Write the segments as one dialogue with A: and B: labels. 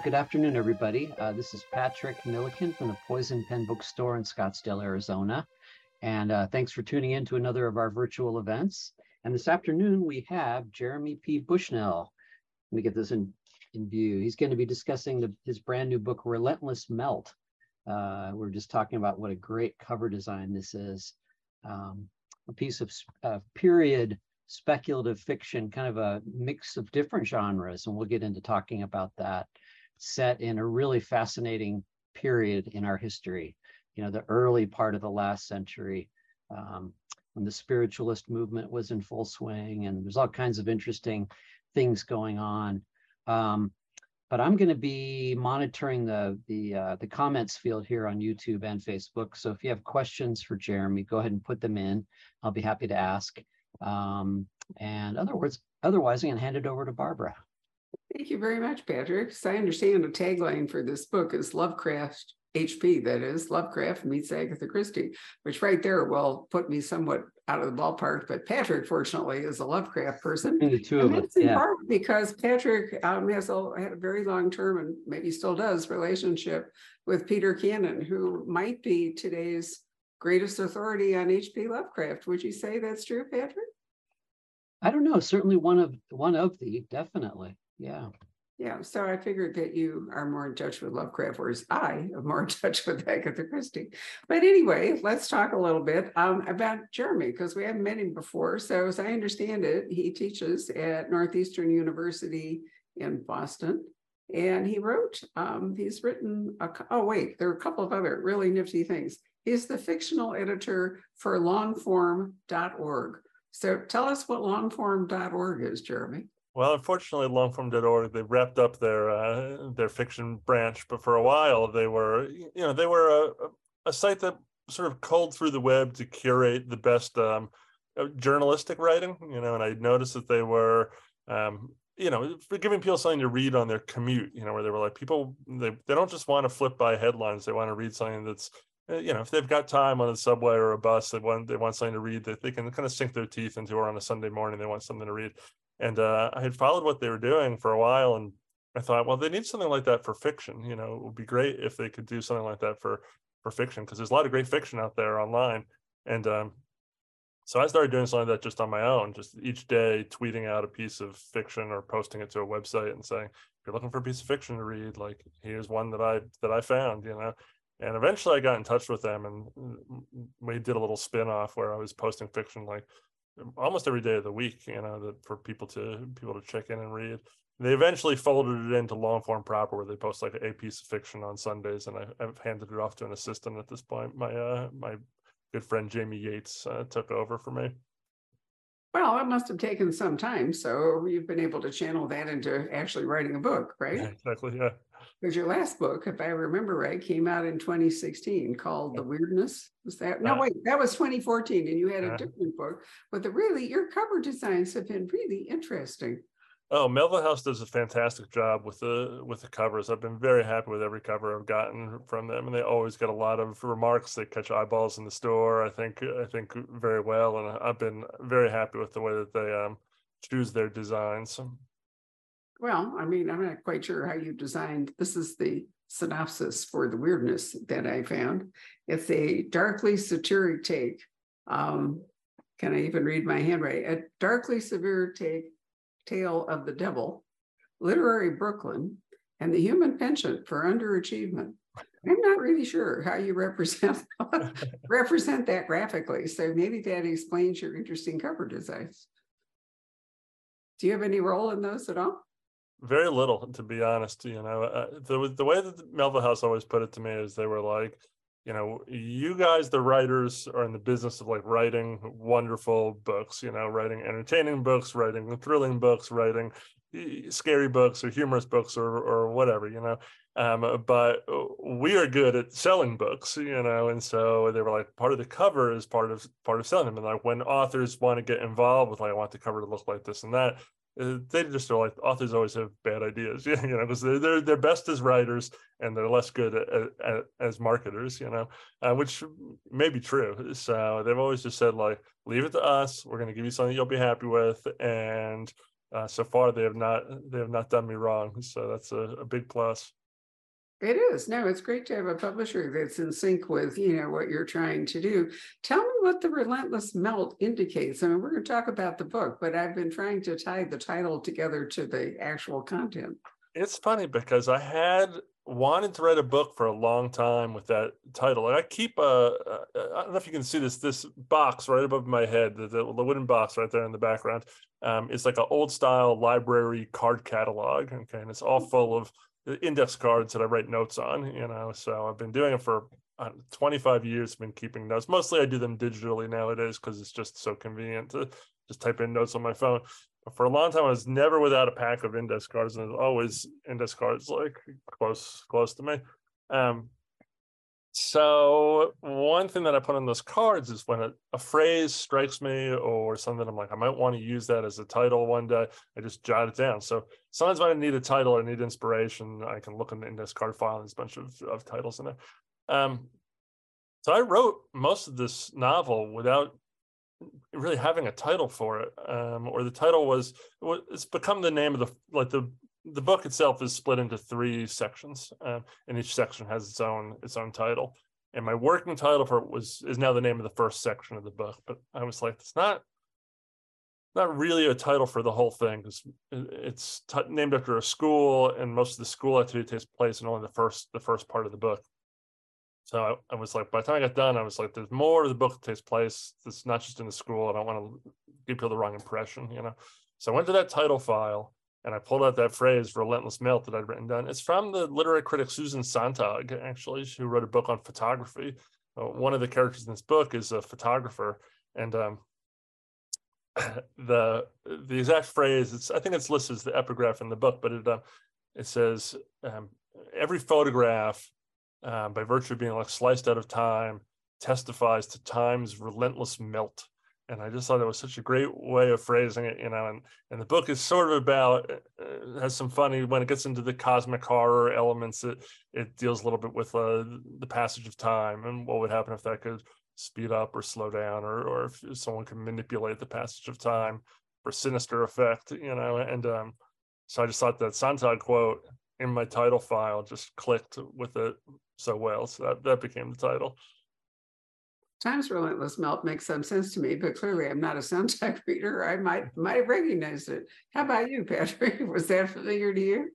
A: Good afternoon, everybody. This is Patrick Milliken from the Poison Pen Bookstore in Scottsdale, Arizona. And thanks for tuning in to another of our virtual events. And this afternoon, we have Jeremy P. Bushnell. Let me get this in view. He's going to be discussing his brand new book, Relentless Melt. We're just talking about what a great cover design this is. A piece of period speculative fiction, kind of a mix of different genres, and we'll get into talking about that, set in a really fascinating period in our history, the early part of the last century, when the spiritualist movement was in full swing, and there's all kinds of interesting things going on. But I'm going to be monitoring the comments field here on YouTube and Facebook. So if you have questions for Jeremy, go ahead and put them in. I'll be happy to ask. And otherwise, I'm going to hand it over to Barbara.
B: Thank you very much, Patrick. So I understand the tagline for this book is Lovecraft HP, that is, Lovecraft meets Agatha Christie, which right there will put me somewhat out of the ballpark. But Patrick, fortunately, is a Lovecraft person.
A: The two of us,
B: in part because Patrick had a very long-term, and maybe still does, relationship with Peter Cannon, who might be today's greatest authority on H.P. Lovecraft. Would you say that's true, Patrick?
A: I don't know. Certainly one of the, definitely. Yeah.
B: Yeah. So I figured that you are more in touch with Lovecraft, whereas I am more in touch with Agatha Christie. But anyway, let's talk a little bit about Jeremy, because we haven't met him before. So as I understand it, he teaches at Northeastern University in Boston. And he wrote, he's written, there are a couple of other really nifty things. He's the fictional editor for longform.org. So tell us what longform.org is, Jeremy.
C: Well, unfortunately, longform.org, they wrapped up their fiction branch, but for a while they were a site that sort of culled through the web to curate the best journalistic writing, and I noticed that they were giving people something to read on their commute, where they were like, people, they don't just want to flip by headlines, they want to read something that's, if they've got time on a subway or a bus, they want something to read that they can kind of sink their teeth into, or on a Sunday morning, they want something to read. And I had followed what they were doing for a while, and I thought, well, they need something like that for fiction. It would be great if they could do something like that for fiction, because there's a lot of great fiction out there online. And so I started doing something like that just on my own, just each day tweeting out a piece of fiction or posting it to a website and saying, if you're looking for a piece of fiction to read, like, here's one that I found, And eventually I got in touch with them, and we did a little spin-off where I was posting fiction like almost every day of the week, for people to check in and read. They eventually folded it into Longform proper, where they post like a piece of fiction on Sundays, and I've handed it off to an assistant at this point. My good friend Jamie Yates took over for me.
B: Well, it must have taken some time, so you've been able to channel that into actually writing a book, right?
C: Yeah, exactly, yeah.
B: Because your last book, if I remember right, came out in 2016 called The Weirdness. Was that? No, wait, that was 2014, and you had a different book. But your cover designs have been really interesting.
C: Oh, Melville House does a fantastic job with the covers. I've been very happy with every cover I've gotten from them, and they always get a lot of remarks. They catch eyeballs in the store, I think very well, and I've been very happy with the way that they choose their designs.
B: Well, I mean, I'm not quite sure how you designed. This is the synopsis for The Weirdness that I found. It's a darkly satiric take. Can I even read my handwriting? A darkly satiric tale of the devil, literary Brooklyn, and the human penchant for underachievement. I'm not really sure how you represent that graphically. So maybe that explains your interesting cover designs. Do you have any role in those at all?
C: Very little, to be honest. The way that the Melville House always put it to me is they were like, you guys, the writers, are in the business of like writing wonderful books, writing entertaining books, writing thrilling books, writing scary books or humorous books or whatever, but we are good at selling books, and so they were like, part of the cover is part of selling them. And like, when authors want to get involved with, like, I want the cover to look like this and that, they just are like, authors always have bad ideas, because they're best as writers and they're less good as marketers, which may be true. So they've always just said, like, leave it to us. We're going to give you something you'll be happy with, and So far, they have not done me wrong. So that's a big plus.
B: It is. No, it's great to have a publisher that's in sync with, what you're trying to do. Tell me what the relentless melt indicates. I mean, we're going to talk about the book, but I've been trying to tie the title together to the actual content.
C: It's funny because I had wanted to write a book for a long time with that title. And I keep I don't know if you can see this box right above my head, the wooden box right there in the background. It's like an old style library card catalog. Okay. And it's all full of index cards that I write notes on, so I've been doing it for 25 years, been keeping notes. Mostly I do them digitally nowadays because it's just so convenient to just type in notes on my phone. But for a long time, I was never without a pack of index cards, and there's always index cards like close to me. So one thing that I put on those cards is when a phrase strikes me or something, I'm like, I might want to use that as a title one day. I just jot it down. So sometimes when I need a title or need inspiration, I can look in the index card file and there's a bunch of titles in there. So I wrote most of this novel without really having a title for it, or the title it's become the name of the book itself is split into 3 sections, and each section has its own title. And my working title for it is now the name of the first section of the book. But I was like, it's not really a title for the whole thing because it's named after a school, and most of the school activity takes place in only the first part of the book. So I was like, by the time I got done, I was like, there's more of the book that takes place. It's not just in the school. I don't want to give people the wrong impression, So I went to that title file and I pulled out that phrase, relentless melt, that I'd written down. It's from the literary critic Susan Sontag, actually, who wrote a book on photography. One of the characters in this book is a photographer. And the exact phrase, I think it's listed as the epigraph in the book, but it says, every photograph, by virtue of being like sliced out of time, testifies to time's relentless melt. And I just thought it was such a great way of phrasing it, and the book is sort of about, has some funny, when it gets into the cosmic horror elements, it deals a little bit with the passage of time and what would happen if that could speed up or slow down, or if someone can manipulate the passage of time for sinister effect, and so I just thought that Sontag quote in my title file just clicked with it so well, so that became the title.
B: Time's relentless melt makes some sense to me, but clearly I'm not a Sontag reader. I might have recognized it. How about you, Patrick? Was that familiar to you?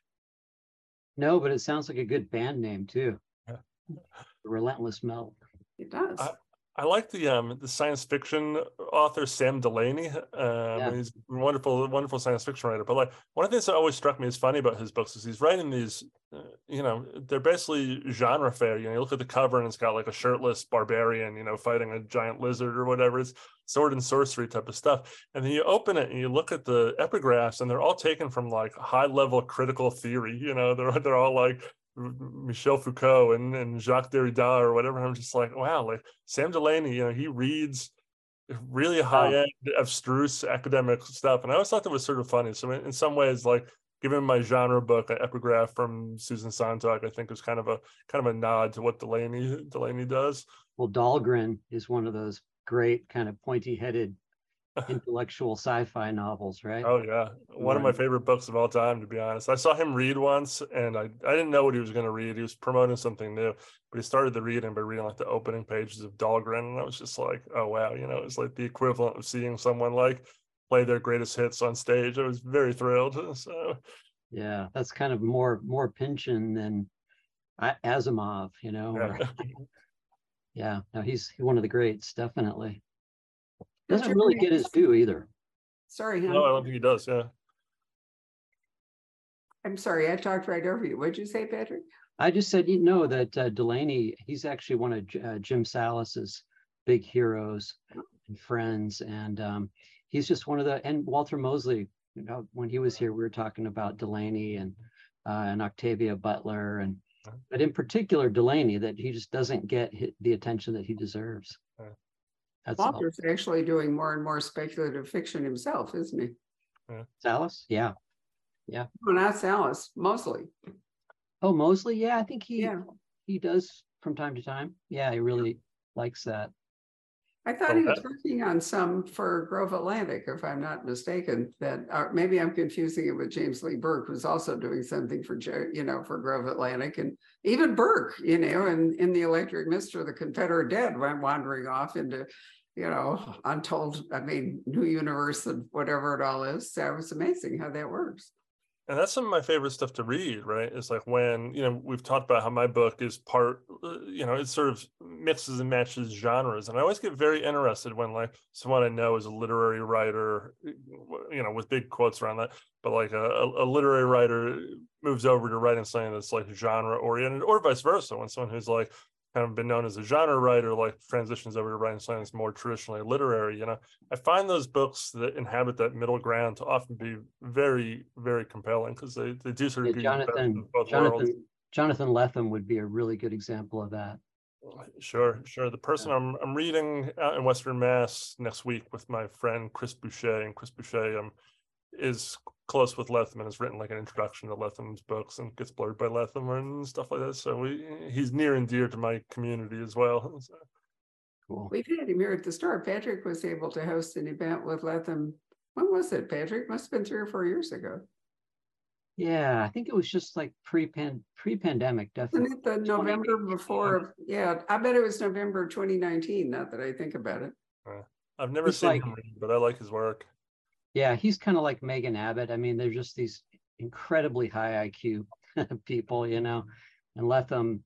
A: No, but it sounds like a good band name too.
C: Yeah.
A: The Relentless Melt.
B: It does.
C: I like the science fiction author Sam Delaney. He's a wonderful science fiction writer. But like one of the things that always struck me as funny about his books is he's writing these, they're basically genre fare. You look at the cover and it's got like a shirtless barbarian, fighting a giant lizard or whatever. It's sword and sorcery type of stuff. And then you open it and you look at the epigraphs, and they're all taken from like high level critical theory. They're all like Michel Foucault and Jacques Derrida or whatever. I'm just like, wow, like Sam Delaney, he reads really high-end, abstruse academic stuff. And I always thought that was sort of funny. So in some ways, like giving my genre book an epigraph from Susan Sontag, I think was kind of a nod to what Delaney does.
A: Well, Dahlgren is one of those great kind of pointy-headed intellectual sci-fi novels, right?
C: Oh yeah, one of my favorite books of all time, to be honest. I saw him read once, and I didn't know what he was going to read. He was promoting something new, but he started the reading by reading like the opening pages of Dahlgren, and I was just like, oh wow, it's like the equivalent of seeing someone like play their greatest hits on stage. I was very thrilled. So
A: yeah, that's kind of more Pynchon than Asimov, Yeah, no, he's one of the greats, definitely. Doesn't really get his due either.
B: Sorry,
C: no, I don't think he does. Yeah,
B: I'm sorry, I talked right over you. What'd you say, Patrick?
A: I just said, that Delaney, he's actually one of Jim Salas's big heroes and friends, and he's just one of and Walter Mosley. When he was here, we were talking about Delaney and Octavia Butler, but in particular Delaney, that he just doesn't get the attention that he deserves.
B: Walter's actually doing more and more speculative fiction himself, isn't he?
C: Yeah.
A: Salas? Yeah.
B: No, not Salas, Mosley.
A: Oh, Mosley? Yeah, I think he does from time to time. Yeah, he really likes that.
B: I thought he was working on some for Grove Atlantic, if I'm not mistaken. That maybe I'm confusing it with James Lee Burke, who's also doing something for for Grove Atlantic, and even Burke, and in the Electric Mist or the Confederate Dead, went wandering off into, untold. I mean, new universe and whatever it all is. So it's amazing how that works.
C: And that's some of my favorite stuff to read, right? It's like when, we've talked about how my book is part, it sort of mixes and matches genres. And I always get very interested when like someone I know is a literary writer, with big quotes around that, but like a literary writer moves over to writing something that's like genre oriented, or vice versa. When someone who's like kind of been known as a genre writer, like transitions over to writing something that's more traditionally literary, I find those books that inhabit that middle ground to often be very, very compelling because they do sort of give you the best of both worlds.
A: Jonathan Lethem would be a really good example of that.
C: Sure. The person I'm reading out in Western Mass next week with my friend Chris Boucher, and Chris Boucher is close with Lethem and has written like an introduction to Lethem's books and gets blurred by Lethem and stuff like that. So he's near and dear to my community as well. So.
A: Cool.
B: We've had him here at the store. Patrick was able to host an event with Lethem. When was it, Patrick? Must have been 3 or 4 years ago.
A: Yeah, I think it was just like pre-pandemic, definitely.
B: Isn't it the November before? Yeah, I bet it was November 2019, now that I think about it.
C: I've never seen him read, but I like his work. Yeah,
A: he's kind of like Megan Abbott. I mean, they're just these incredibly high IQ people, and Lethem,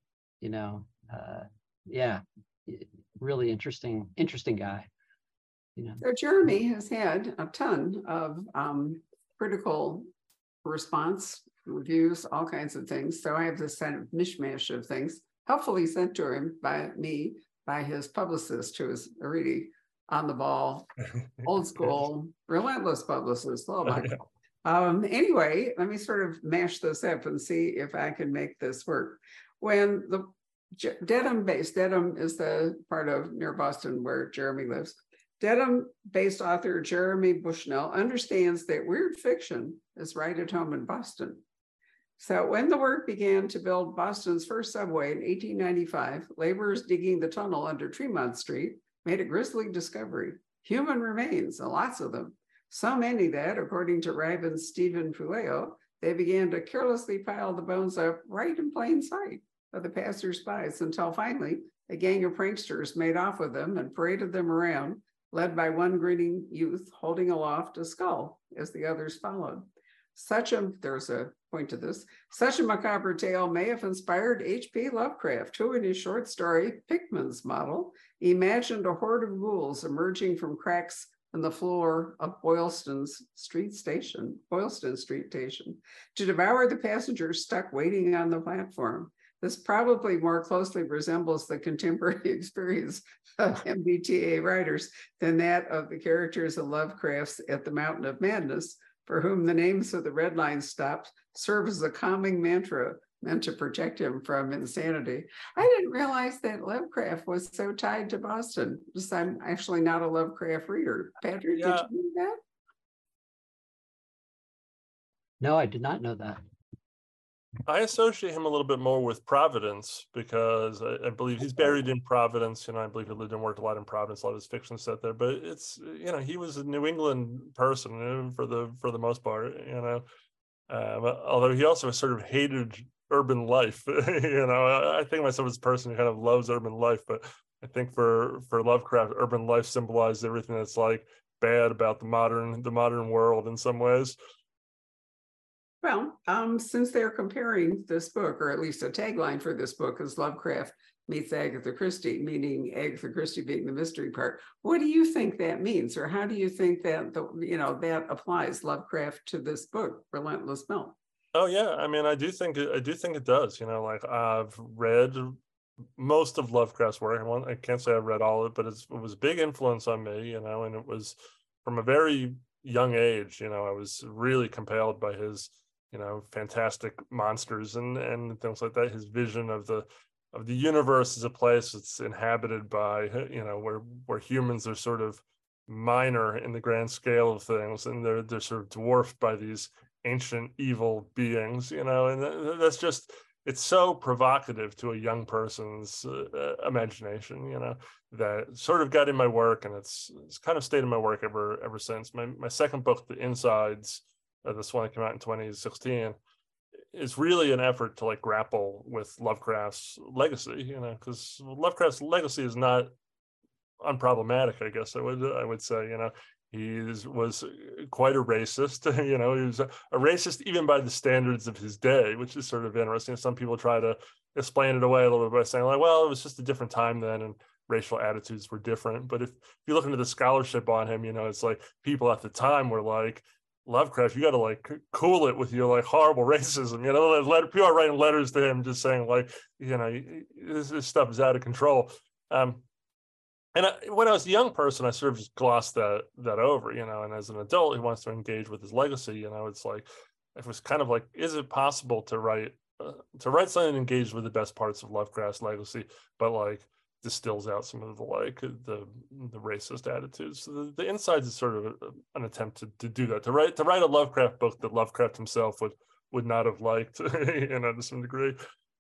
A: really interesting guy.
B: So Jeremy has had a ton of critical response, reviews, all kinds of things. So I have this kind of mishmash of things, helpfully sent to him by his publicist, who is a really on the ball, old school, relentless publicist. Oh my God. Anyway, let me sort of mash this up and see if I can make this work. When the Dedham is the part of near Boston where Jeremy lives. Dedham-based author Jeremy Bushnell understands that weird fiction is right at home in Boston. So when the work began to build Boston's first subway in 1895, laborers digging the tunnel under Tremont Street made a grisly discovery: human remains, and lots of them. So many that, according to Riven's Stephen Puleo, they began to carelessly pile the bones up right in plain sight of the passers-by, until finally a gang of pranksters made off with them and paraded them around, led by one grinning youth holding aloft a skull as the others followed. There's a point to this, such a macabre tale may have inspired H.P. Lovecraft, who in his short story, Pickman's Model, imagined a horde of ghouls emerging from cracks in the floor of Boylston Street Station to devour the passengers stuck waiting on the platform. This probably more closely resembles the contemporary experience of MBTA writers than that of the characters of Lovecraft's At the Mountain of Madness, for whom the names of the red line stops serve as a calming mantra meant to protect him from insanity. I didn't realize that Lovecraft was so tied to Boston, because I'm actually not a Lovecraft reader. Patrick, did you know that?
A: No, I did not know that.
C: I associate him a little bit more with Providence because I believe he's buried in Providence. I believe he lived and worked a lot in Providence. A lot of his fiction set there, but it's he was a New England person for the most part. Although he also sort of hated urban life. I think myself as a person who kind of loves urban life, but I think for Lovecraft, urban life symbolized everything that's like bad about the modern world in some ways.
B: Well, since they're comparing this book, or at least a tagline for this book is Lovecraft meets Agatha Christie, meaning Agatha Christie being the mystery part. What do you think that means? Or how do you think that, that applies Lovecraft to this book, Relentless Milk?
C: Oh yeah. I mean, I do think it does, I've read most of Lovecraft's work. I can't say I've read all of it, but it was a big influence on me, and it was from a very young age, I was really compelled by his fantastic monsters and things like that. His vision of the universe as a place that's inhabited by, where humans are sort of minor in the grand scale of things, and they're sort of dwarfed by these ancient evil beings, and that's just, it's so provocative to a young person's imagination, that sort of got in my work, and it's kind of stayed in my work ever since. My second book, The Insides, this one that came out in 2016, is really an effort to like grapple with Lovecraft's legacy, because Lovecraft's legacy is not unproblematic, I guess I would say. He was quite a racist. He was a racist even by the standards of his day, which is sort of interesting. Some people try to explain it away a little bit by saying like, well, it was just a different time then, and racial attitudes were different. But if you look into the scholarship on him, it's like people at the time were like, Lovecraft, you got to like cool it with your like horrible racism. People are writing letters to him just saying like, this stuff is out of control. And when I was a young person, I sort of just glossed that over, and as an adult who wants to engage with his legacy, it's like, it was kind of like, is it possible to write something that engages with the best parts of Lovecraft's legacy, but like distills out some of the like the racist attitudes? So the Insides is sort of an attempt to do that, to write a Lovecraft book that Lovecraft himself would not have liked, to some degree.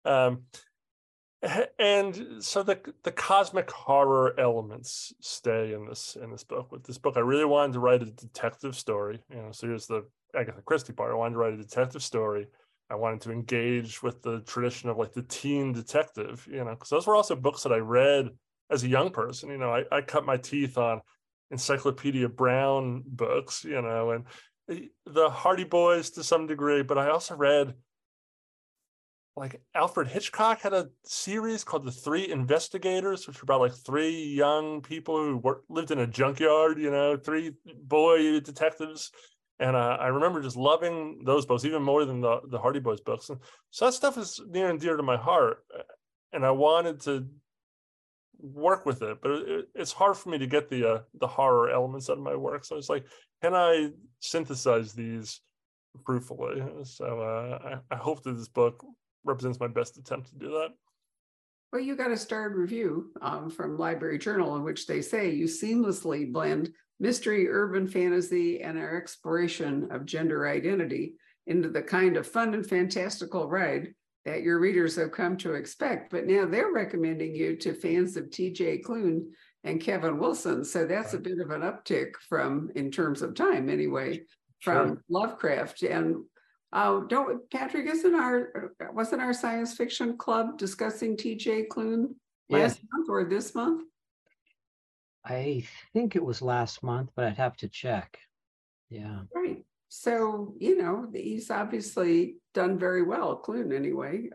C: And so the cosmic horror elements stay in this book. With this book, I really wanted to write a detective story. So here's the Agatha Christie part. I wanted to write a detective story. I wanted to engage with the tradition of like the teen detective. Because those were also books that I read as a young person. I cut my teeth on Encyclopedia Brown books. And the Hardy Boys to some degree, but I also read, like, Alfred Hitchcock had a series called The Three Investigators, which were about like three young people who lived in a junkyard, three boy detectives. And I remember just loving those books even more than the Hardy Boys books. And so that stuff is near and dear to my heart. And I wanted to work with it, but it's hard for me to get the horror elements out of my work. So it's like, can I synthesize these fruitfully? So I hope that this book represents my best attempt to do that.
B: Well, you got a starred review from Library Journal in which they say you seamlessly blend mystery, urban fantasy, and our exploration of gender identity into the kind of fun and fantastical ride that your readers have come to expect. But now they're recommending you to fans of TJ Klune and Kevin Wilson. So that's a bit of an uptick from, in terms of time anyway, from Lovecraft. And Patrick, wasn't our science fiction club discussing TJ Klune last month or this month?
A: I think it was last month, but I'd have to check. Yeah. Right.
B: So, he's obviously done very well, Klune anyway.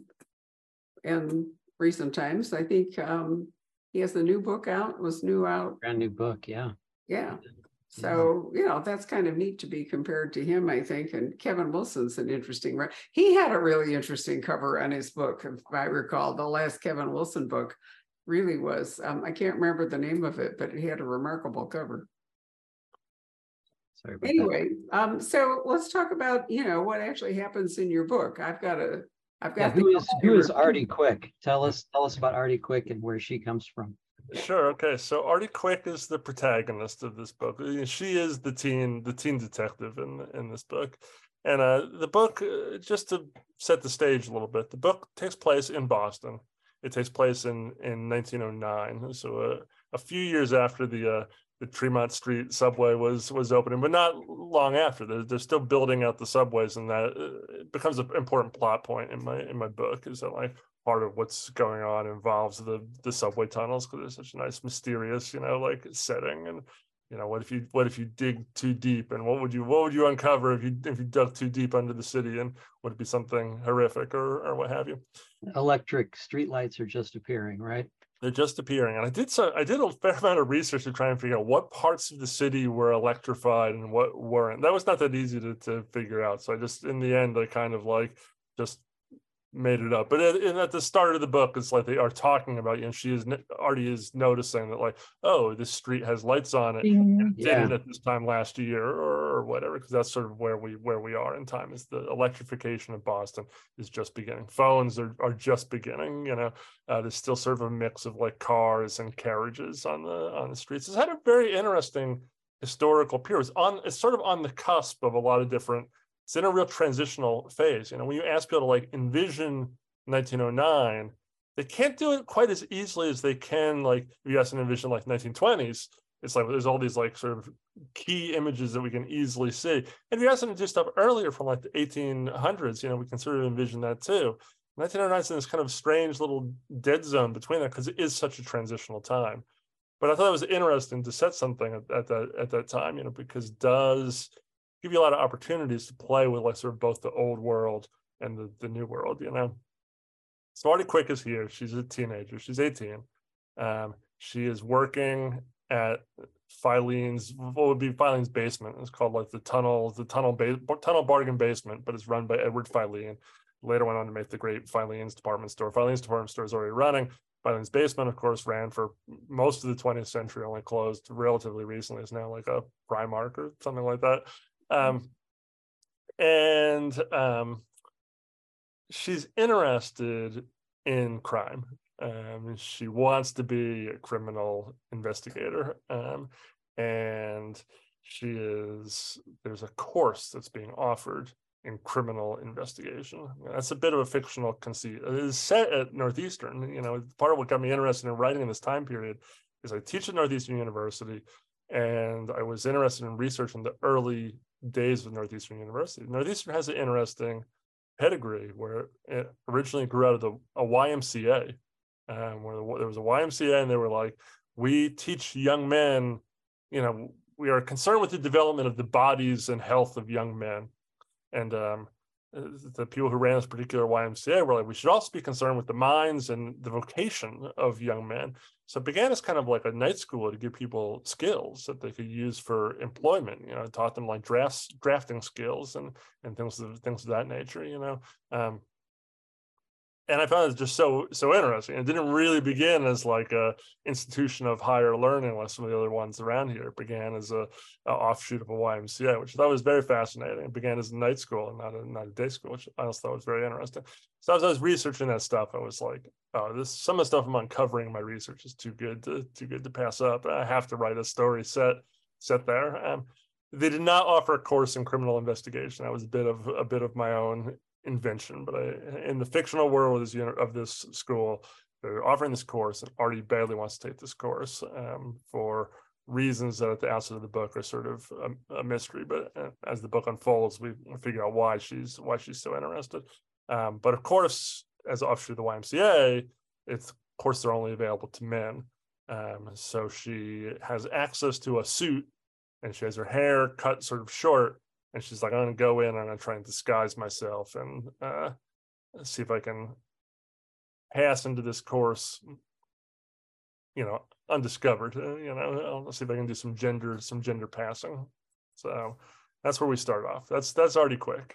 B: In recent times, I think he has a new book out, Brand
A: new book, yeah.
B: Yeah. So, that's kind of neat to be compared to him, I think. And Kevin Wilson's an interesting, he had a really interesting cover on his book, if I recall. The last Kevin Wilson book really was, I can't remember the name of it, but it had a remarkable cover.
A: Sorry about
B: anyway, so let's talk about, what actually happens in your book.
A: Who is Artie Quick? Tell us about Artie Quick and where she comes from.
C: Sure. Okay. So Artie Quick is the protagonist of this book. She is the teen detective in this book. And the book, just to set the stage a little bit, the book takes place in Boston. It takes place in 1909. So a few years after the Tremont Street subway was opening, but not long after. They're still building out the subways, and that it becomes an important plot point in my book. Is that like part of what's going on involves the subway tunnels, because it's such a nice mysterious like setting. And what if you dig too deep, and what would you uncover if you dug too deep under the city, and would it be something horrific or what have you?
A: Electric streetlights are just appearing, right?
C: They're just appearing. And I did a fair amount of research to try and figure out what parts of the city were electrified and what weren't. That was not that easy to figure out. So in the end, I kind of like just made it up. But at the start of the book, it's like they are talking about, Artie is noticing that like, oh, this street has lights on it. And it didn't at this time last year or whatever, because that's sort of where we are in time. Is the electrification of Boston is just beginning. Phones are just beginning. There's still sort of a mix of like cars and carriages on the streets. It's had a very interesting historical period. It's sort of on the cusp of a lot of different. It's in a real transitional phase. When you ask people to like envision 1909, they can't do it quite as easily as they can, like, if you ask an envision like 1920s. It's like there's all these like sort of key images that we can easily see. And if you ask them to do stuff earlier from like the 1800s, we can sort of envision that too. 1909 is in this kind of strange little dead zone between that because it is such a transitional time. But I thought it was interesting to set something at that time, because it does give you a lot of opportunities to play with like sort of both the old world and the new world. So Marty Quick is here. She's a teenager. She's 18. She is working at Filene's, what would be Filene's basement. It's called like the tunnel bargain basement, but it's run by Edward Filene. Later went on to make the great Filene's department store. Filene's department store is already running. Filene's basement, of course, ran for most of the 20th century, only closed relatively recently. It's now like a Primark or something like that. She's interested in crime. She wants to be a criminal investigator. And there's a course that's being offered in criminal investigation. That's a bit of a fictional conceit. It is set at Northeastern. Part of what got me interested in writing in this time period is I teach at Northeastern University, and I was interested in researching the early days of Northeastern University. Northeastern has an interesting pedigree where it originally grew out of a YMCA, where there was a YMCA, and they were like, we teach young men, we are concerned with the development of the bodies and health of young men. And the people who ran this particular YMCA were like, we should also be concerned with the minds and the vocation of young men. So it began as kind of like a night school to give people skills that they could use for employment. Taught them like drafting skills and things of that nature. And I found it just so interesting. It didn't really begin as like a institution of higher learning like some of the other ones around here. It began as a offshoot of a YMCA, which I thought was very fascinating. It began as a night school and not a day school, which I also thought was very interesting. So as I was researching that stuff, I was like, oh, some of the stuff I'm uncovering in my research is too good to pass up. I have to write a story set there. They did not offer a course in criminal investigation. That was a bit of my own invention, but in the fictional world of this school, they're offering this course, and Artie badly wants to take this course for reasons that at the outset of the book are sort of a mystery. But as the book unfolds, we figure out why she's so interested. But of course, as offshoot of the YMCA, courses are only available to men. So she has access to a suit, and she has her hair cut sort of short. And she's like, I'm going to go in, I'm going to try and disguise myself and see if I can pass into this course, undiscovered. I'll see if I can do some gender passing. So that's where we start off. That's Artie Quick.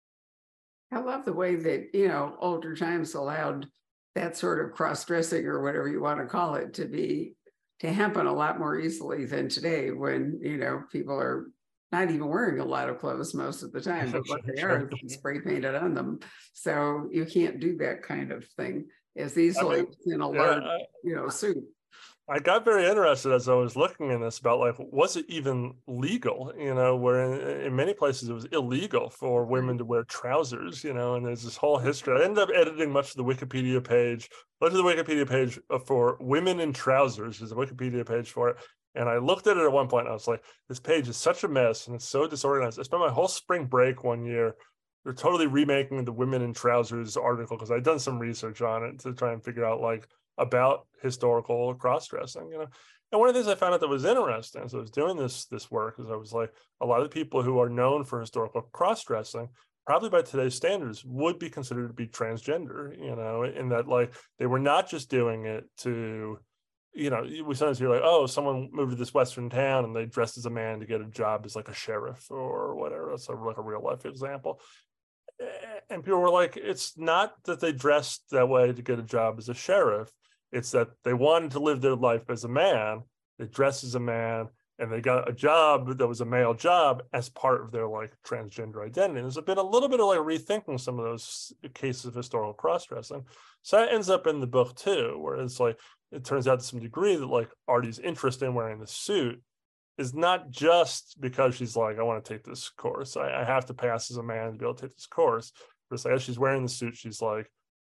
B: I love the way that, older times allowed that sort of cross-dressing, or whatever you want to call it, to happen a lot more easily than today, when, people are not even wearing a lot of clothes most of the time, but what they are is spray painted on them. So you can't do that kind of thing as easily in a large, suit.
C: I got very interested as I was looking in this about, like, was it even legal? Where in many places it was illegal for women to wear trousers, and there's this whole history. I ended up editing much of the Wikipedia page. Looked at the Wikipedia page for women in trousers. There's a Wikipedia page for it. And I looked at it at one point, and I was like, this page is such a mess, and it's so disorganized. I spent my whole spring break one year, they're totally remaking the women in trousers article, because I'd done some research on it to try and figure out, like, about historical cross-dressing, And one of the things I found out that was interesting as I was doing this work is I was like, a lot of the people who are known for historical cross-dressing, probably by today's standards, would be considered to be transgender, in that, like, they were not just doing it to, we sometimes hear like, oh, someone moved to this Western town and they dressed as a man to get a job as like a sheriff or whatever. That's like a real life example. And people were like, it's not that they dressed that way to get a job as a sheriff. It's that they wanted to live their life as a man. They dressed as a man, and they got a job that was a male job as part of their like transgender identity. And there's been a little bit of like rethinking some of those cases of historical cross-dressing. So that ends up in the book too, where it's like, it turns out to some degree that like Artie's interest in wearing the suit is not just because she's like, I want to take this course. I have to pass as a man to be able to take this course. But it's like, as she's wearing the suit, she's like,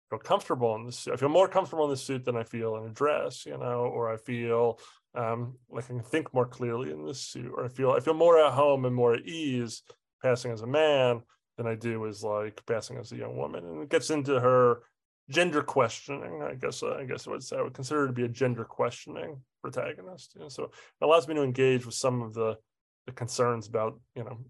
C: feel comfortable in the suit. I feel more comfortable in the suit than I feel in a dress, or I feel like I can think more clearly in this suit, or I feel more at home and more at ease passing as a man than I do as like passing as a young woman. And it gets into her gender questioning. I guess I would consider her to be a gender questioning protagonist. So it allows me to engage with some of the concerns about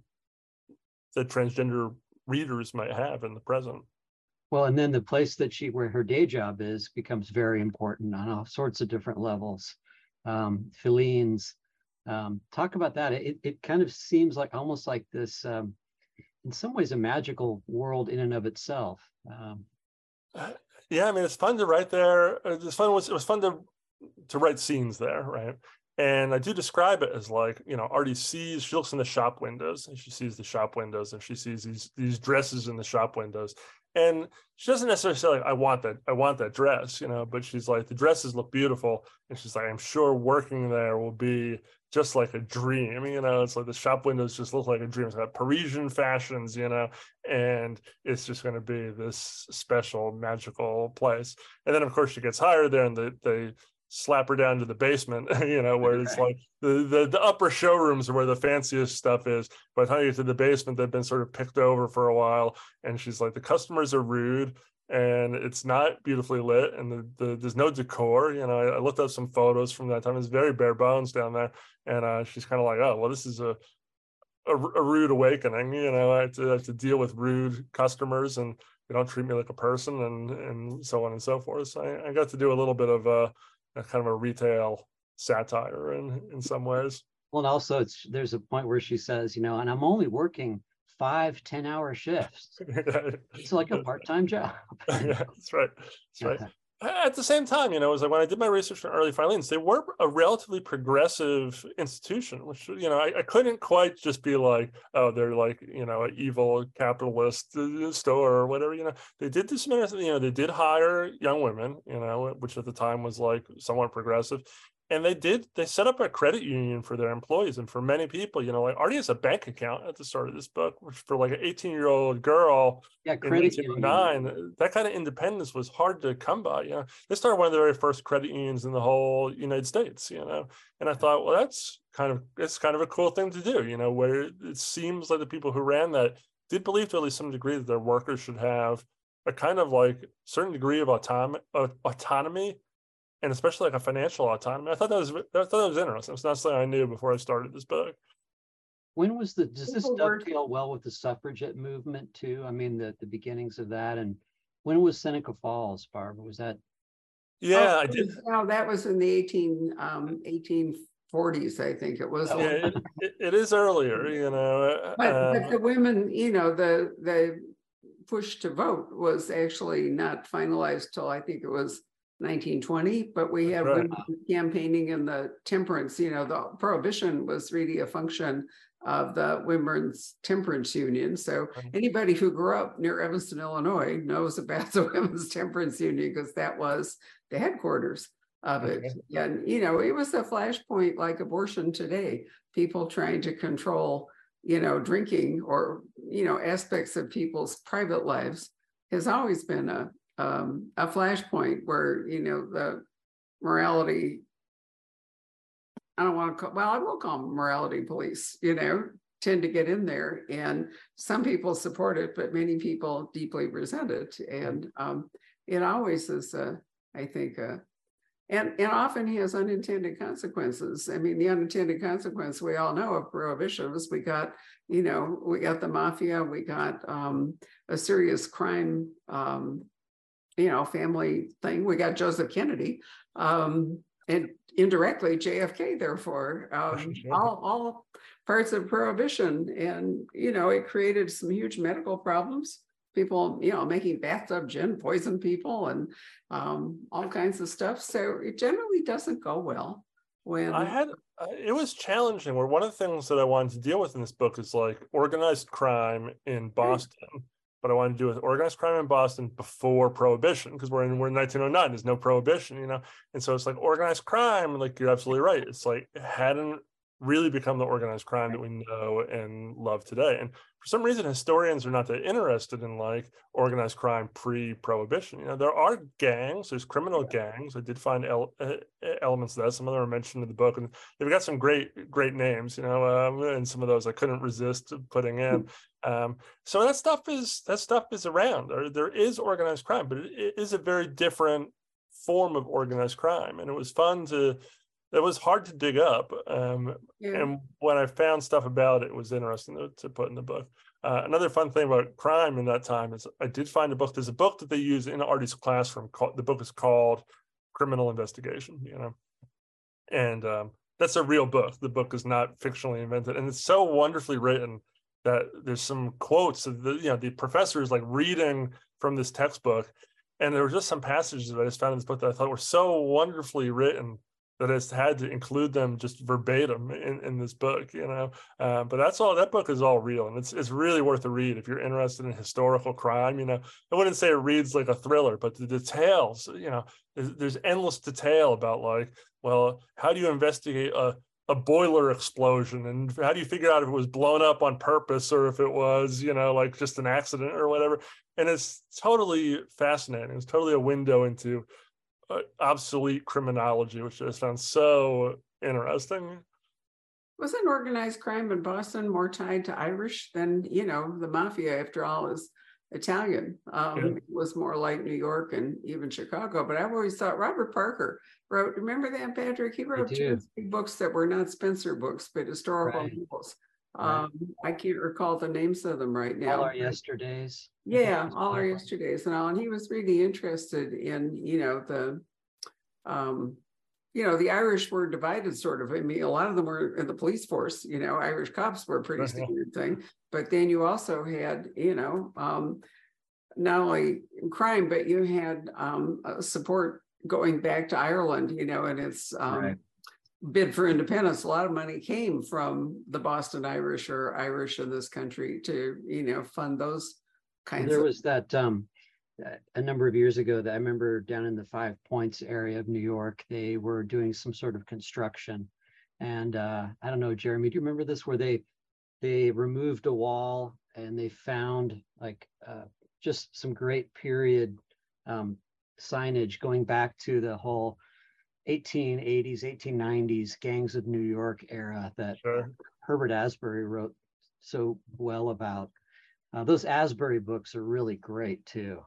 C: that transgender readers might have in the present.
A: Well, and then the place that where her day job is becomes very important on all sorts of different levels. Filene's, talk about that. It kind of seems like almost like this, in some ways, a magical world in and of itself.
C: Yeah, I mean, it's fun to write there. It was fun to write scenes there, right? And I do describe it as like, Artie she looks in the shop windows and she sees the shop windows and she sees these dresses in the shop windows. And she doesn't necessarily say like, I want that dress, but she's like, the dresses look beautiful. And she's like, I'm sure working there will be just like a dream. It's like the shop windows just look like a dream. It's got Parisian fashions, and it's just going to be this special magical place. And then of course she gets hired there, and they slap her down to the basement, where it's like the upper showrooms are where the fanciest stuff is. By the time you get to the basement, they've been sort of picked over for a while. And she's like, the customers are rude and it's not beautifully lit, and there's no decor. I looked up some photos from that time. It's very bare bones down there. And she's kind of like, oh, well, this is a rude awakening. I have to deal with rude customers, and they don't treat me like a person, and so on and so forth. So I got to do a little bit of a kind of a retail satire in some ways.
A: Well, and also there's a point where she says, and I'm only working 5 10-hour shifts. It's like a part-time job.
C: Yeah, that's right. At the same time, it was like when I did my research on early Filene's, they were a relatively progressive institution, which, I couldn't quite just be like, oh, they're like, an evil capitalist store or whatever. They did do some, they did hire young women, which at the time was like somewhat progressive. And they set up a credit union for their employees. And for many people, like Artie has a bank account at the start of this book, which for like an 18-year-old girl in 1909, that kind of independence was hard to come by. They started one of the very first credit unions in the whole United States, and I thought, well, it's kind of a cool thing to do, where it seems like the people who ran that did believe to at least some degree that their workers should have a kind of like certain degree of autonomy, and especially like a financial autonomy. I thought that was interesting. It's not something I knew before I started this book.
A: When was does this dovetail well with the suffragette movement too? I mean, the beginnings of that. And when was Seneca Falls, Barbara? Was that?
C: Yeah, I did.
B: No, that was in the 1840s, I think it was.
C: Yeah, it is earlier,
B: But the women, the push to vote was actually not finalized till I think it was 1920, but we had women campaigning in the temperance, the prohibition was really a function of the Women's Temperance Union. So anybody who grew up near Evanston, Illinois knows about the Women's Temperance Union because that was the headquarters of it. And, it was a flashpoint like abortion today, people trying to control, drinking or, aspects of people's private lives has always been a flashpoint where, the morality, I will call them morality police, tend to get in there, and some people support it, but many people deeply resent it. And it always is, I think, and often has unintended consequences. I mean, the unintended consequence we all know of prohibition was we got the mafia, we got a serious crime, family thing. We got Joseph Kennedy, and indirectly JFK, therefore, all parts of prohibition. And, it created some huge medical problems. People, making bathtub gin poison people and all kinds of stuff. So it generally doesn't go well. When
C: it was challenging, where one of the things that I wanted to deal with in this book is like organized crime in Boston. But I wanted to do with organized crime in Boston before Prohibition, because we're in 1909. There's no Prohibition, And so it's like organized crime, like you're absolutely right. It's like it hadn't really become the organized crime that we know and love today. And for some reason, historians are not that interested in like organized crime pre-prohibition. You know, there are gangs, there's criminal gangs. I did find elements of that. Some of them are mentioned in the book, and they've got some great names, you know, and some of those I couldn't resist putting in. So that stuff is around. There is organized crime, but it is a very different form of organized crime, and it was hard to dig up. And when I found stuff about it, it was interesting to put in the book. Another fun thing about crime in that time is I did find a book. There's a book that they use in Artie's classroom. The book is called Criminal Investigation, you know, and that's a real book. The book is not fictionally invented, and it's so wonderfully written that there's some quotes of the professor is like reading from this textbook, and there were just some passages that I just found in this book that I thought were so wonderfully written that has had to include them just verbatim in this book, you know. But that's all. That book is all real, and it's really worth a read if you're interested in historical crime. You know, I wouldn't say it reads like a thriller, but the details, you know, there's endless detail about like, well, how do you investigate a boiler explosion, and how do you figure out if it was blown up on purpose or if it was, you know, like just an accident or whatever. And it's totally fascinating. It's totally a window into obsolete criminology, which I just found so interesting.
B: Wasn't organized crime in Boston more tied to Irish than, you know, the mafia, after all, is Italian? It was more like New York and even Chicago. But I've always thought Robert Parker wrote, remember that, Patrick? He wrote two books that were not Spencer books, but historical novels. I can't recall the names of them right now.
A: All Our Yesterdays.
B: Yeah, All Our Yesterdays and all. And he was really interested in, you know, the Irish were divided sort of. I mean, a lot of them were in the police force, you know, Irish cops were a pretty standard thing. But then you also had, you know, not only crime, but you had support going back to Ireland, you know, and its bid for independence. A lot of money came from the Boston Irish or Irish in this country to, you know, fund those kinds
A: There was that a number of years ago that I remember down in the Five Points area of New York, they were doing some sort of construction. And I don't know, Jeremy, do you remember this, where they removed a wall and they found like just some great period signage going back to the whole 1880s, 1890s gangs of New York era that Herbert Asbury wrote so well about. Those Asbury books are really great too.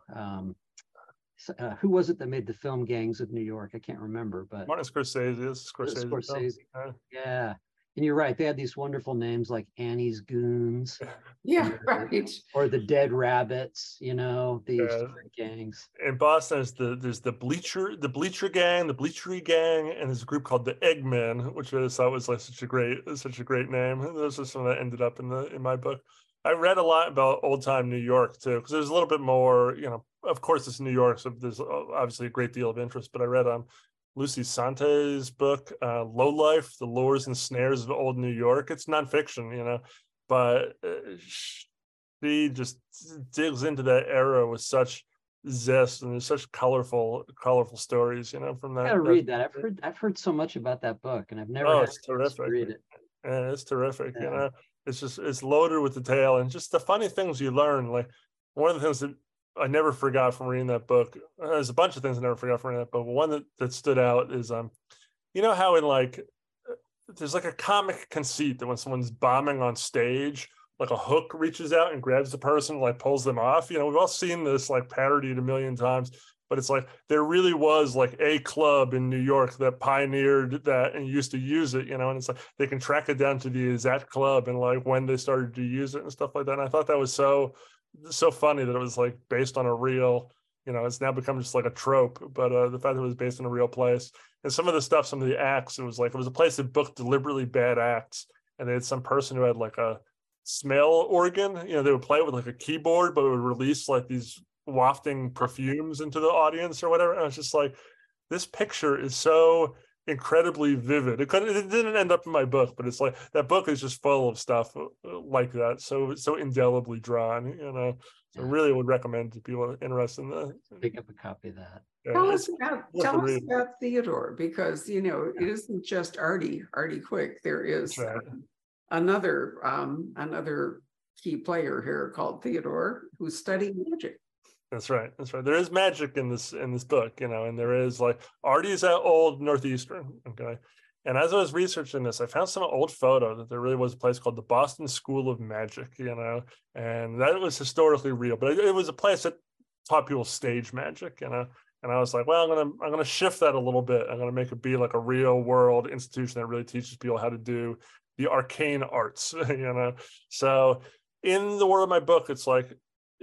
A: Who was it that made the film Gangs of New York? I can't remember, but
C: Martin Scorsese.
A: Yeah. And you're right. They had these wonderful names like Annie's Goons.
B: Yeah, right.
A: Or the Dead Rabbits, you know, these different gangs.
C: In Boston, there's the Bleacher Gang, the Bleachery Gang, and there's a group called the Eggmen, which I thought was like such a great name. Those are some that ended up in my book. I read a lot about old time New York too, because there's a little bit more, you know, of course it's New York, so there's obviously a great deal of interest, but I read Lucy Sante's book, Low Life, The Lures and Snares of Old New York. It's nonfiction, you know, but she just digs into that era with such zest, and there's such colorful stories, you know, from that.
A: I gotta read that. I've heard so much about that book, and I've never had
C: it's terrific.
A: To read it.
C: And it's terrific, you know. It's loaded with detail and just the funny things you learn. Like one of the things that I never forgot from reading that book, there's a bunch of things I never forgot from reading that book, but one that stood out is, you know how in like, there's like a comic conceit that when someone's bombing on stage, like a hook reaches out and grabs the person, like pulls them off. You know, we've all seen this like parodied a million times, but it's like there really was like a club in New York that pioneered that and used to use it, you know, and it's like they can track it down to the exact club and like when they started to use it and stuff like that. And I thought that was so funny that it was like based on a real, you know, it's now become just like a trope, but the fact that it was based on a real place. And some of the acts, it was a place that booked deliberately bad acts, and they had some person who had like a smell organ, you know, they would play it with like a keyboard, but it would release like these wafting perfumes into the audience or whatever. And I was just like, this picture is so incredibly vivid. It didn't end up in my book, but it's like that book is just full of stuff like that. So indelibly drawn, So really would recommend to people interested in the.
A: Pick up a copy of that.
B: Tell us about Theodore, because it isn't just Artie Quick. There is another key player here called Theodore who's studying magic.
C: That's right. There is magic in this book, and there is like Artie's at old Northeastern. Okay. And as I was researching this, I found some old photo that there really was a place called the Boston School of Magic, and that was historically real, but it was a place that taught people stage magic, And I was like, well, I'm gonna shift that a little bit. I'm gonna make it be like a real world institution that really teaches people how to do the arcane arts, So in the world of my book, it's like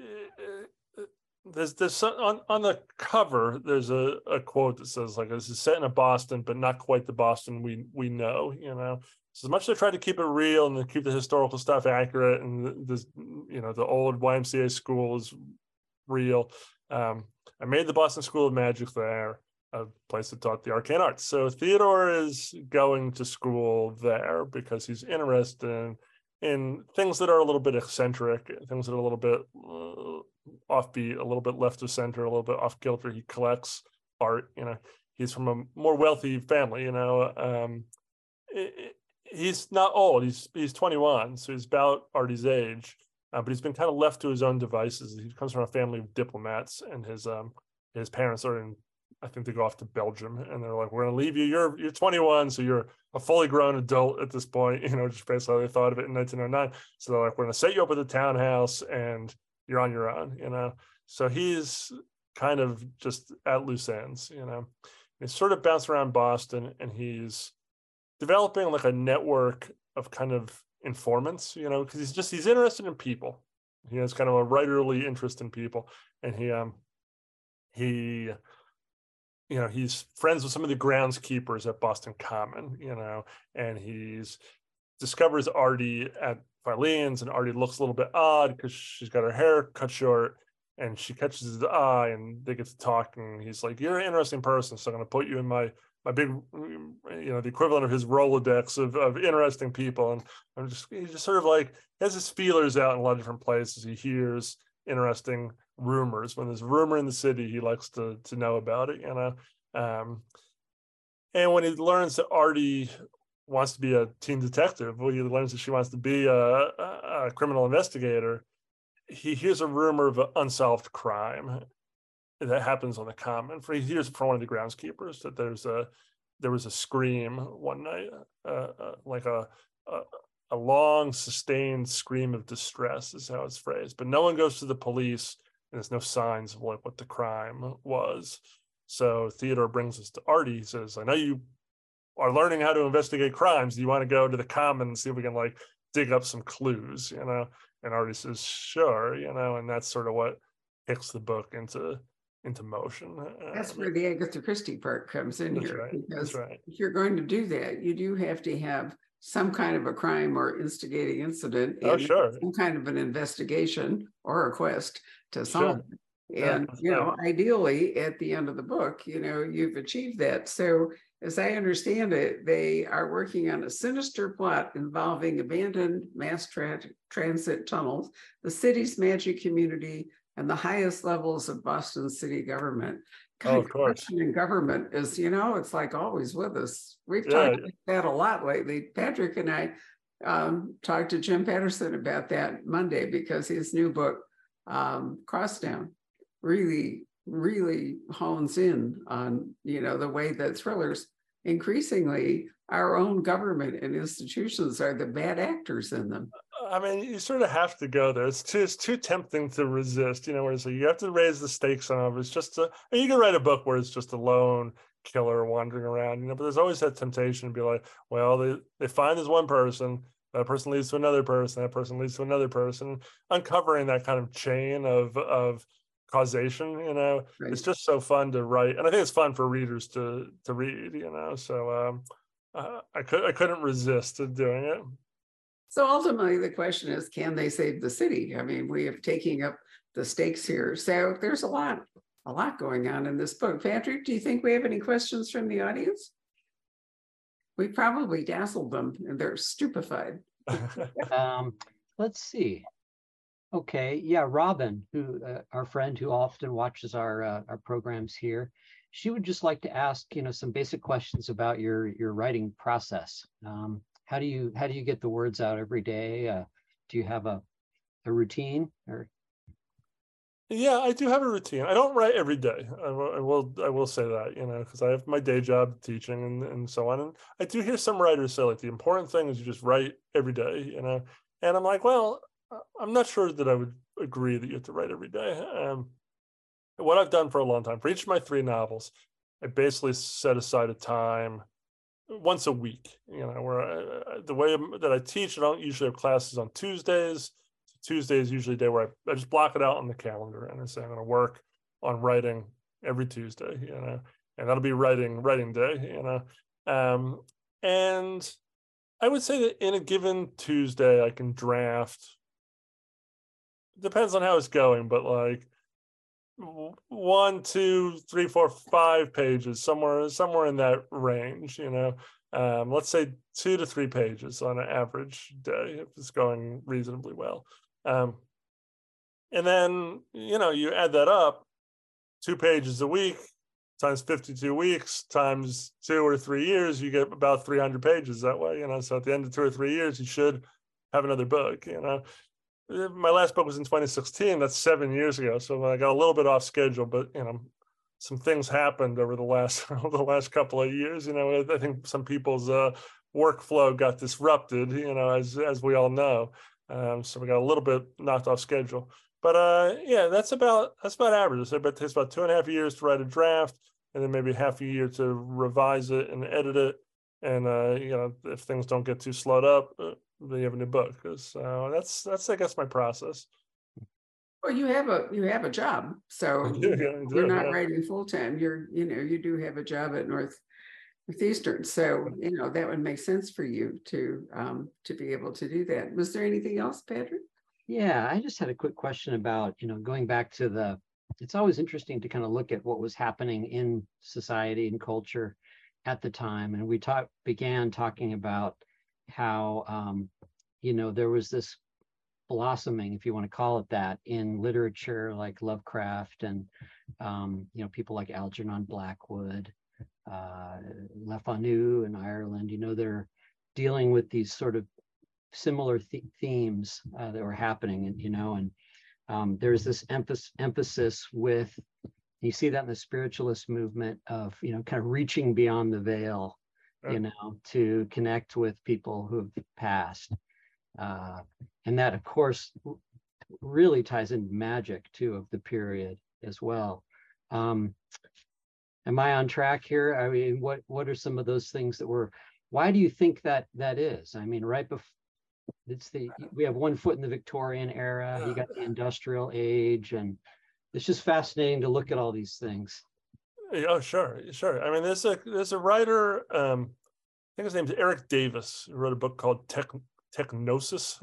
C: there's some, on the cover, there's a quote that says like, this is set in Boston, but not quite the Boston we know, So as much as I try to keep it real and keep the historical stuff accurate, and this, the old YMCA school is real. I made the Boston School of Magic there, a place that taught the arcane arts. So Theodore is going to school there because he's interested in things that are a little bit eccentric, things that are a little bit offbeat, a little bit left of center, a little bit off kilter. He collects art. He's from a more wealthy family. He's not old. He's 21, so he's about Artie's age. But he's been kind of left to his own devices. He comes from a family of diplomats, and his parents are in. I think they go off to Belgium, and they're like, "We're going to leave you. You're 21, so you're a fully grown adult at this point." Just basically how they thought of it in 1909. So they're like, "We're going to set you up with a townhouse, and you're on your own." So he's kind of just at loose ends. He's sort of bounced around Boston, and he's developing like a network of kind of informants, because he's interested in people. He has kind of a writerly interest in people, and he's friends with some of the groundskeepers at Boston Common, and he's discovers Artie at Filene's, and Artie looks a little bit odd because she's got her hair cut short, and she catches his eye, and they get to talking. And he's like, "You're an interesting person, so I'm going to put you in my big, the equivalent of his Rolodex of interesting people." And he's just sort of like has his feelers out in a lot of different places. He hears interesting rumors. When there's a rumor in the city, he likes to know about it, and when he learns that Artie wants to be a teen detective, well, he learns that she wants to be a criminal investigator. He hears a rumor of an unsolved crime that happens on the Common. He hears from one of the groundskeepers that there was a scream one night, like a long, sustained scream of distress is how it's phrased. But no one goes to the police, and there's no signs of like what the crime was. So Theodore brings us to Artie. He says, "I know you are learning how to investigate crimes. Do you want to go to the Common and see if we can like dig up some clues?" And Artie says, "Sure," and that's sort of what kicks the book into motion.
B: That's where the Agatha Christie part comes in here.
C: Right,
B: because if you're going to do that, you do have to have some kind of a crime or instigating incident, and some kind of an investigation or a quest to solve it. And ideally at the end of the book, you've achieved that. So as I understand it, they are working on a sinister plot involving abandoned mass transit tunnels, the city's magic community, and the highest levels of Boston city government. Corruption in government is, it's like always with us. We've talked about that a lot lately. Patrick and I talked to Jim Patterson about that Monday, because his new book, Crosstown, really, really hones in on, the way that thrillers, increasingly, our own government and institutions are the bad actors in them.
C: I mean, you sort of have to go there. It's too tempting to resist, where it's like you have to raise the stakes on it. It's just you can write a book where it's just a lone killer wandering around, but there's always that temptation to be like, well, they find this one person, that person leads to another person, that person leads to another person, uncovering that kind of chain of causation, Right. It's just so fun to write. And I think it's fun for readers to read, so I couldn't resist doing it.
B: So ultimately, the question is, can they save the city? I mean, we have taking up the stakes here. So there's a lot going on in this book. Patrick, do you think we have any questions from the audience? We probably dazzled them and they're stupefied.
A: Let's see. Okay, yeah, Robin, who our friend who often watches our programs here, she would just like to ask, some basic questions about your writing process. How do you get the words out every day? Do you have a routine or?
C: Yeah, I do have a routine. I don't write every day. I will say that, because I have my day job teaching and so on. And I do hear some writers say like the important thing is you just write every day, And I'm like, well, I'm not sure that I would agree that you have to write every day. What I've done for a long time, for each of my 3 novels, I basically set aside a time once a week, where the way that I teach, I don't usually have classes on Tuesdays. Tuesday is usually a day where I just block it out on the calendar and I say I'm going to work on writing every Tuesday, and that'll be writing day, and I would say that in a given Tuesday, I can draft, depends on how it's going, but like 1, 2, 3, 4, 5 pages, somewhere in that range, let's say 2 to 3 pages on an average day if it's going reasonably well. And then, you add that up, 2 pages a week times 52 weeks times 2 or 3 years, you get about 300 pages that way, so at the end of 2 or 3 years, you should have another book, My last book was in 2016, that's 7 years ago. So I got a little bit off schedule, but, some things happened over the last couple of years. I think some people's workflow got disrupted, as we all know. So we got a little bit knocked off schedule. But yeah, that's about average. So it takes about 2.5 years to write a draft, and then maybe half a year to revise it and edit it. And if things don't get too slowed up, then you have a new book. So that's I guess my process.
B: Well, you have a job, so you're not writing full time. You do have a job at Northeastern, so that would make sense for you to be able to do that. Was there anything else, Patrick?
A: Yeah, I just had a quick question about, going back to it's always interesting to kind of look at what was happening in society and culture at the time. And we began talking about how, there was this blossoming, if you want to call it that, in literature like Lovecraft and, people like Algernon Blackwood, Le Fanu in Ireland, they're dealing with these sort of similar themes that were happening, and there's this emphasis with, you see that in the spiritualist movement of kind of reaching beyond the veil, to connect with people who have passed, and that of course really ties into magic too of the period as well. Am I on track here? I mean, what are some of those things that were? Why do you think that is? I mean, right before. We have one foot in the Victorian era, you got the industrial age, and it's just fascinating to look at all these things.
C: Oh, sure. I mean, there's a writer, I think his name is Eric Davis, who wrote a book called Techgnosis,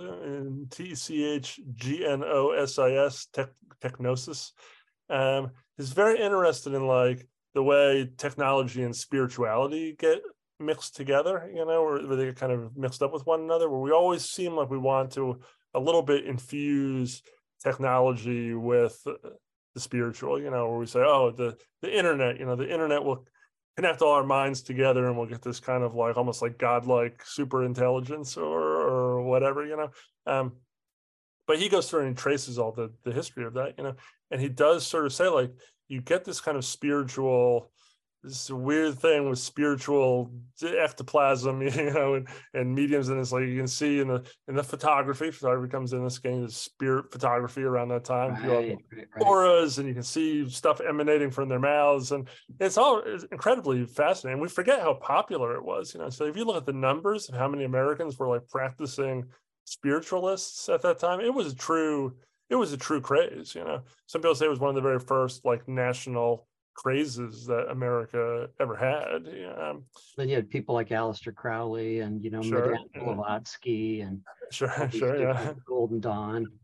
C: TCHGNOSIS, Techgnosis. He's very interested in like the way technology and spirituality get mixed together, where they get kind of mixed up with one another, where we always seem like we want to a little bit infuse technology with the spiritual, where we say, oh, the internet, the internet will connect all our minds together and we'll get this kind of like almost like godlike super intelligence or whatever, but he goes through and he traces all the history of that, and he does sort of say like you get this kind of spiritual, this weird thing with spiritual ectoplasm, and mediums, and it's like you can see in the photography comes in this game, the spirit photography around that time, right. Auras, and you can see stuff emanating from their mouths, and it's incredibly fascinating. We forget how popular it was, So if you look at the numbers of how many Americans were like practicing spiritualists at that time, it was a true craze. Some people say it was one of the very first like national crazes that America ever had.
A: Then you had people like Aleister Crowley and Madame Blavatsky and
C: Golden Dawn.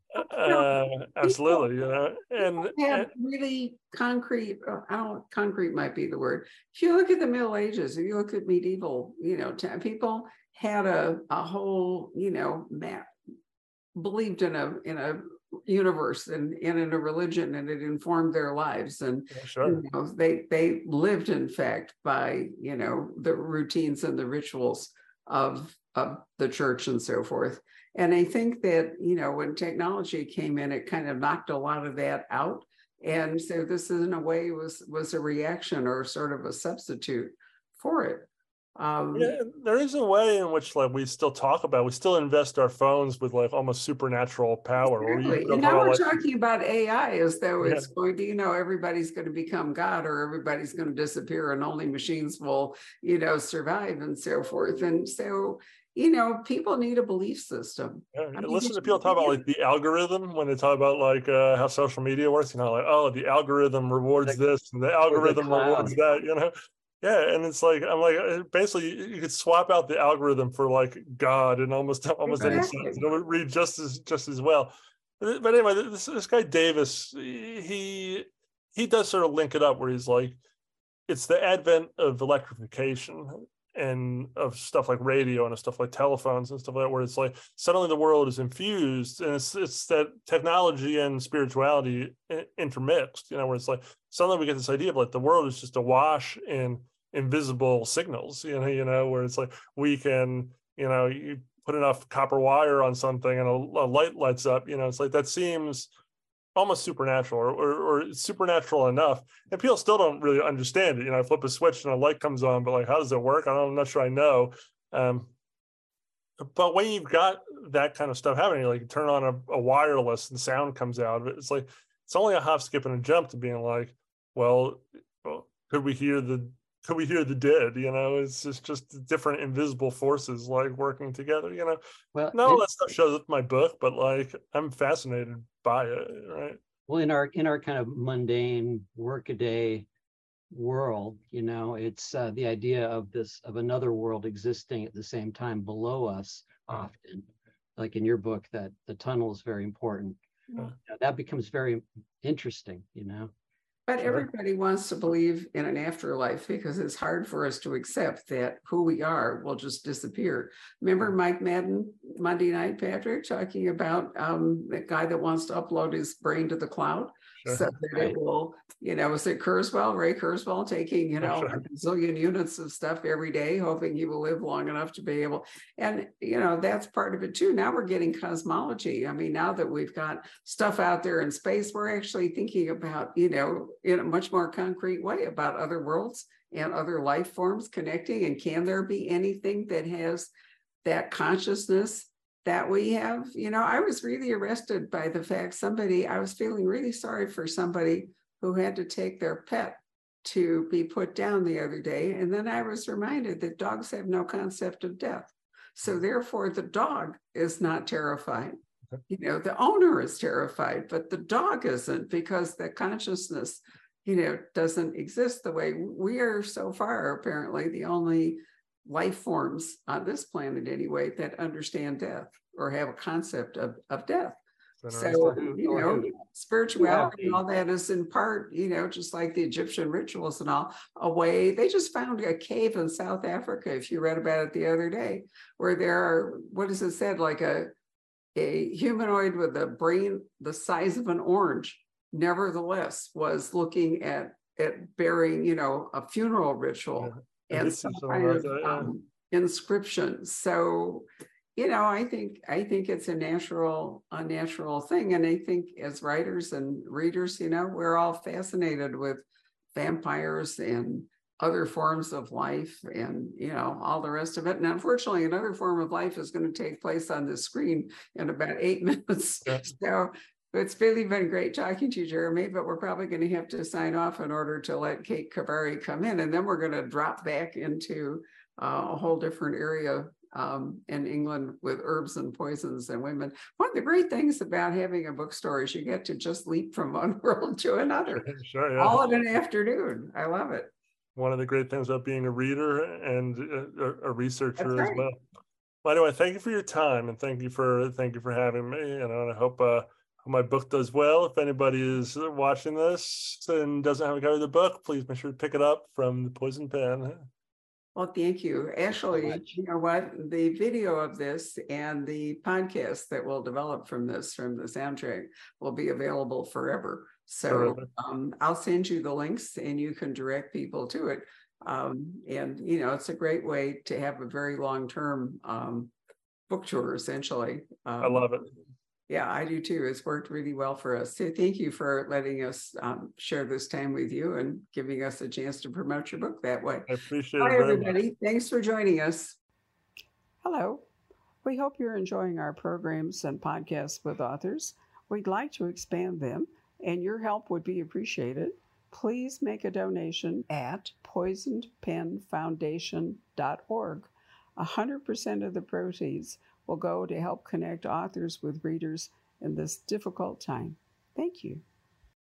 C: Absolutely, you know,
B: Have really concrete, I don't, concrete might be the word. If you look at the Middle Ages, if you look at medieval, you know, people had a whole, you know, map, believed in a universe and in a religion, and it informed their lives. And
C: sure.
B: you know, they lived, in fact, by, you know, the routines and the rituals of the church and so forth. And I think that, you know, when technology came in, it kind of knocked a lot of that out. And so this, in a way, was a reaction or sort of a substitute for it.
C: Yeah, there is a way in which, like, we still talk about, we still invest our phones with like almost supernatural power.
B: Exactly. And now we're talking about AI as though it's going to, you know, everybody's going to become God, or everybody's going to disappear and only machines will, you know, survive and so forth. And so, you know, people need a belief system.
C: Yeah, I mean, listen to people talk about like the algorithm when they talk about like how social media works, you know, like, oh, the algorithm rewards this and the algorithm rewards that, you know. Yeah, and it's like, I'm like, basically you could swap out the algorithm for like God in almost any sense. It would read just as well. But anyway, this guy Davis, he does sort of link it up where he's like, it's the advent of electrification and of stuff like radio and stuff like telephones and stuff like that, where it's like suddenly the world is infused, and it's that technology and spirituality intermixed, you know, where it's like suddenly we get this idea of like the world is just awash in invisible signals, you know, where it's like we can, you know, you put enough copper wire on something and a light lights up, you know, it's like that seems almost supernatural or supernatural enough, and people still don't really understand it. You know, I flip a switch and a light comes on, but like, how does it work? I'm not sure I know. But when you've got that kind of stuff happening, like you turn on a wireless and sound comes out of it, it's like it's only a hop, skip, and a jump to being like, well, could we hear the dead? You know, it's just different invisible forces like working together. You know, well, no, that stuff shows up in my book, but like I'm fascinated by it, right?
A: Well, in our kind of mundane workaday world, you know, it's the idea of another world existing at the same time below us. Often, like in your book, that the tunnel is very important. You know, that becomes very interesting, you know.
B: But everybody wants to believe in an afterlife because it's hard for us to accept that who we are will just disappear. Remember Mike Madden, Monday Night, Patrick, talking about that guy that wants to upload his brain to the cloud so that it will, you know, is it Kurzweil, Ray Kurzweil, taking, you know, a zillion units of stuff every day, hoping he will live long enough to be able, and, you know, that's part of it too. Now we're getting cosmology. I mean, now that we've got stuff out there in space, we're actually thinking about, you know, in a much more concrete way about other worlds and other life forms connecting. And can there be anything that has that consciousness that we have? You know, I was really arrested by the fact I was feeling really sorry for somebody who had to take their pet to be put down the other day. And then I was reminded that dogs have no concept of death. So therefore the dog is not terrified. You know, the owner is terrified, but the dog isn't, because the consciousness, you know, doesn't exist the way we are so far, apparently the only life forms on this planet anyway that understand death or have a concept of death. So, you know, spirituality and all that is in part, you know, just like the Egyptian rituals and all, a way. They just found a cave in South Africa, if you read about it the other day, where there are, what is it said, like a humanoid with a brain the size of an orange, nevertheless was looking at burying, you know, a funeral ritual and some kind of inscription. So, you know, I think it's a natural thing. And I think as writers and readers, you know, we're all fascinated with vampires and other forms of life and, you know, all the rest of it. And unfortunately, another form of life is going to take place on the screen in about 8 minutes. Yeah. So it's really been great talking to you, Jeremy, but we're probably going to have to sign off in order to let Kate Kavari come in. And then we're going to drop back into a whole different area in England with herbs and poisons and women. One of the great things about having a bookstore is you get to just leap from one world to another.
C: Sure, yeah.
B: All in an afternoon. I love it.
C: One of the great things about being a reader and a researcher as well. Well, anyway, thank you for your time and thank you for having me. You know, and I my book does well. If anybody is watching this and doesn't have a copy of the book, please make sure to pick it up from the Poison Pen.
B: Well, thank you. Actually,
A: much.
B: you know what? The video of this and the podcast that will develop from the soundtrack, will be available forever. So
C: Terrific.
B: I'll send you the links and you can direct people to it. And, you know, it's a great way to have a very long-term book tour, essentially.
C: I love it.
B: Yeah, I do too. It's worked really well for us. So thank you for letting us share this time with you and giving us a chance to promote your book that way.
C: I appreciate
B: Bye,
C: it very
B: everybody.
C: much.
B: Thanks for joining us. Hello. We hope you're enjoying our programs and podcasts with authors. We'd like to expand them, and your help would be appreciated. Please make a donation at poisonedpenfoundation.org. 100% of the proceeds will go to help connect authors with readers in this difficult time. Thank you.